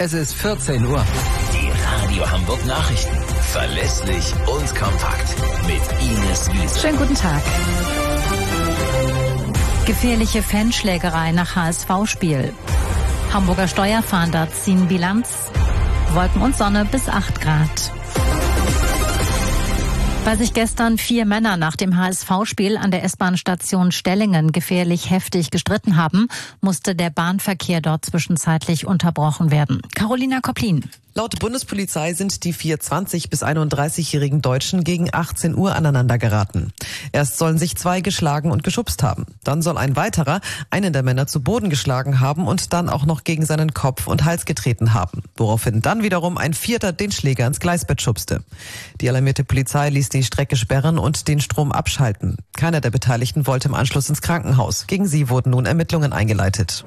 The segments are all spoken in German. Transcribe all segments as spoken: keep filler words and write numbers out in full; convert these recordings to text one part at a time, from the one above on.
Es ist vierzehn Uhr. Die Radio Hamburg Nachrichten. Verlässlich und kompakt. Mit Ines Wiese. Schönen guten Tag. Gefährliche Fanschlägerei nach H S V-Spiel. Hamburger Steuerfahnder ziehen Bilanz. Wolken und Sonne bis acht Grad. Weil sich gestern vier Männer nach dem H S V-Spiel an der S-Bahn-Station Stellingen gefährlich heftig gestritten haben, musste der Bahnverkehr dort zwischenzeitlich unterbrochen werden. Carolina Koplin. Laut Bundespolizei sind die vier zwanzig- bis einunddreißigjährigen Deutschen gegen achtzehn Uhr aneinander geraten. Erst sollen sich zwei geschlagen und geschubst haben. Dann soll ein weiterer einen der Männer zu Boden geschlagen haben und dann auch noch gegen seinen Kopf und Hals getreten haben. Woraufhin dann wiederum ein Vierter den Schläger ins Gleisbett schubste. Die alarmierte Polizei ließ die Strecke sperren und den Strom abschalten. Keiner der Beteiligten wollte im Anschluss ins Krankenhaus. Gegen sie wurden nun Ermittlungen eingeleitet.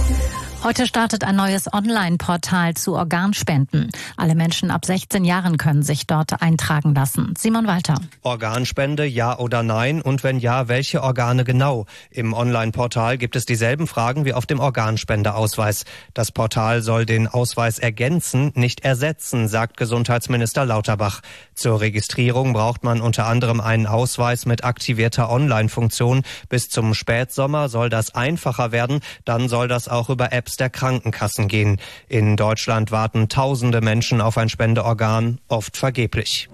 Heute startet ein neues Online-Portal zu Organspenden. Alle Menschen ab sechzehn Jahren können sich dort eintragen lassen. Simon Walter. Organspende, ja oder nein? Und wenn ja, welche Organe genau? Im Online-Portal gibt es dieselben Fragen wie auf dem Organspendeausweis. Das Portal soll den Ausweis ergänzen, nicht ersetzen, sagt Gesundheitsminister Lauterbach. Zur Registrierung braucht man unter anderem einen Ausweis mit aktivierter Online-Funktion. Bis zum Spätsommer soll das einfacher werden. Dann soll das auch über Apps der Krankenkassen gehen. In Deutschland warten tausende Menschen auf ein Spendeorgan, oft vergeblich.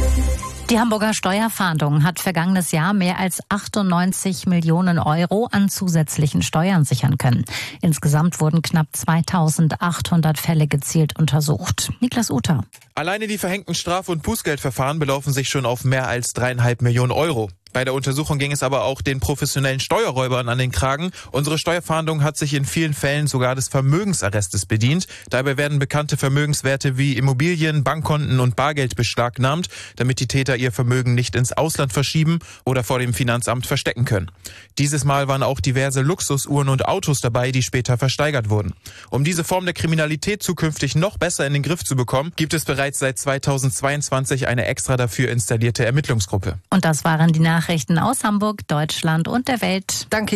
Die Hamburger Steuerfahndung hat vergangenes Jahr mehr als achtundneunzig Millionen Euro an zusätzlichen Steuern sichern können. Insgesamt wurden knapp zweitausendachthundert Fälle gezielt untersucht. Niklas Uter. Alleine die verhängten Straf- und Bußgeldverfahren belaufen sich schon auf mehr als dreieinhalb Millionen Euro. Bei der Untersuchung ging es aber auch den professionellen Steuerräubern an den Kragen. Unsere Steuerfahndung hat sich in vielen Fällen sogar des Vermögensarrestes bedient. Dabei werden bekannte Vermögenswerte wie Immobilien, Bankkonten und Bargeld beschlagnahmt, damit die Täter ihr Vermögen nicht ins Ausland verschieben oder vor dem Finanzamt verstecken können. Dieses Mal waren auch diverse Luxusuhren und Autos dabei, die später versteigert wurden. Um diese Form der Kriminalität zukünftig noch besser in den Griff zu bekommen, gibt es bereits seit zweitausendzweiundzwanzig eine extra dafür installierte Ermittlungsgruppe. Und das waren die Nachrichten aus Hamburg, Deutschland und der Welt. Danke.